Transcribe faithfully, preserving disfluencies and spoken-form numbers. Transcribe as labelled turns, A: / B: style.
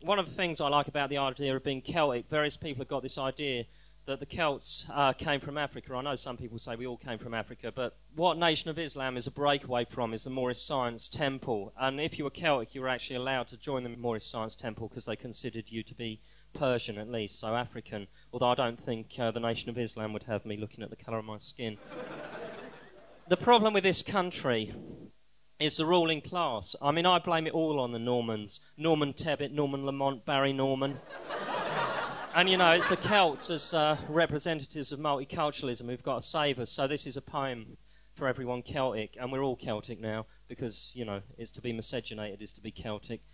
A: one of the things I like about the idea of being Celtic, various people have got this idea that the Celts uh, came from Africa. I know some people say we all came from Africa, but what Nation of Islam is a breakaway from is the Moorish Science Temple. And if you were Celtic, you were actually allowed to join the Moorish Science Temple because they considered you to be Persian at least, so African, although I don't think uh, the Nation of Islam would have me looking at the colour of my skin. The problem with this country is the ruling class. I mean, I blame it all on the Normans. Norman Tebbit, Norman Lamont, Barry Norman. And, you know, it's the Celts as uh, representatives of multiculturalism who've got to save us. So this is a poem for everyone Celtic, and we're all Celtic now because, you know, it's to be miscegenated is to be Celtic.